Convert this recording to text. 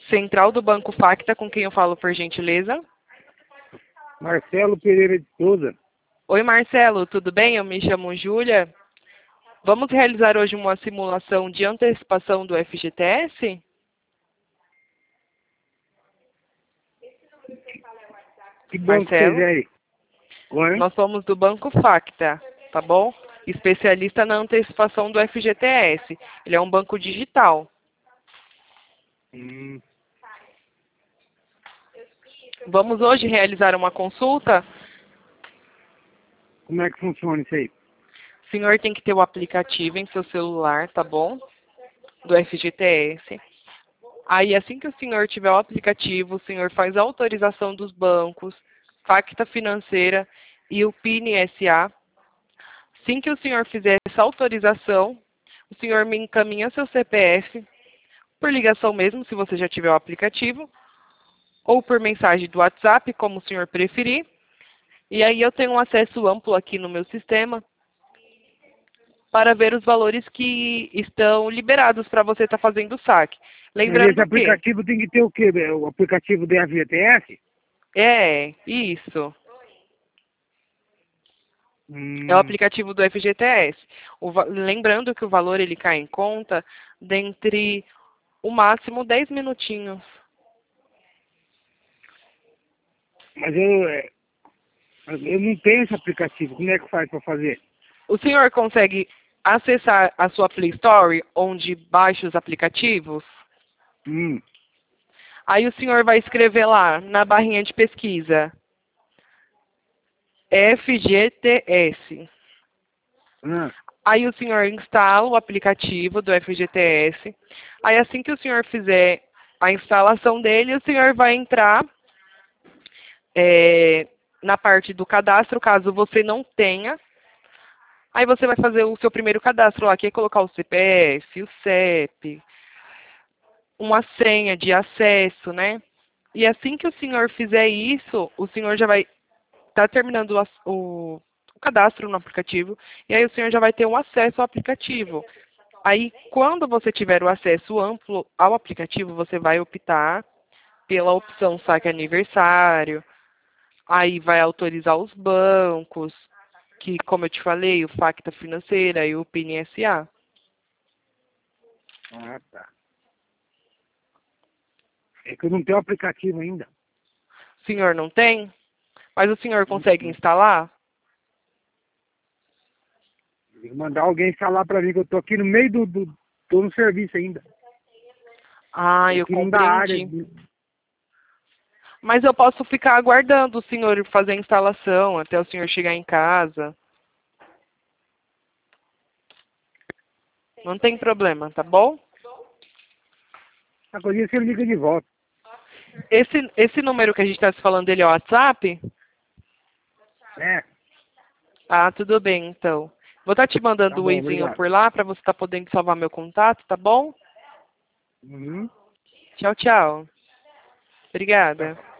Central do Banco Facta, com quem eu falo, por gentileza? Marcelo Pereira de Souza. Oi, Marcelo, tudo bem? Eu me chamo Júlia. Vamos realizar hoje uma simulação de antecipação do FGTS? Que banco Marcelo? vocês é aí? Oi? Nós somos do Banco Facta, tá bom? Especialista na antecipação do FGTS. Ele é um banco digital. Vamos hoje realizar uma consulta? Como é que funciona isso aí? O senhor tem que ter o aplicativo em seu celular, tá bom? Do FGTS. Aí, assim que o senhor tiver o aplicativo, o senhor faz a autorização dos bancos, Facta Financeira e o PIN-SA. Assim que o senhor fizer essa autorização, o senhor me encaminha seu CPF, por ligação mesmo, se você já tiver o aplicativo, ou por mensagem do WhatsApp, como o senhor preferir. E aí eu tenho um acesso amplo aqui no meu sistema para ver os valores que estão liberados para você estar fazendo o saque. Mas esse Lembrando que aplicativo tem que ter o quê? O aplicativo do FGTS? isso. É o aplicativo do FGTS. Lembrando que o valor ele cai em conta dentre o máximo 10 minutinhos. Mas eu não tenho esse aplicativo. Como é que faz para fazer? O senhor consegue acessar a sua Play Store, onde baixa os aplicativos? Aí o senhor vai escrever lá, na barrinha de pesquisa, FGTS. Aí o senhor instala o aplicativo do FGTS. Aí assim que o senhor fizer a instalação dele, o senhor vai entrar na parte do cadastro, caso você não tenha. Aí você vai fazer o seu primeiro cadastro lá, que é colocar o CPF, o CEP, uma senha de acesso, né? E assim que o senhor fizer isso, o senhor já vai estar terminando o cadastro no aplicativo, e aí o senhor já vai ter um acesso ao aplicativo. Aí, quando você tiver o acesso amplo ao aplicativo, você vai optar pela opção saque aniversário, aí vai autorizar os bancos, que, como eu te falei, o Facta Financeira e o PIN-SA. Ah, tá. É que eu não tenho aplicativo ainda. O senhor não tem? Mas o senhor consegue instalar? Tem que mandar alguém instalar para mim, que eu tô aqui no meio tô no serviço ainda. Ah, eu aqui não dá área. compreendi. Mas eu posso ficar aguardando o senhor fazer a instalação até o senhor chegar em casa. Não tem problema, tá bom? A coisa você liga de volta. Esse número que a gente está se falando dele é o WhatsApp? É. Ah, tudo bem, então. Vou estar te mandando Tá o bom, e-mail obrigado. por lá para você estar podendo salvar meu contato, tá bom? Uhum. Tchau, tchau. Obrigada.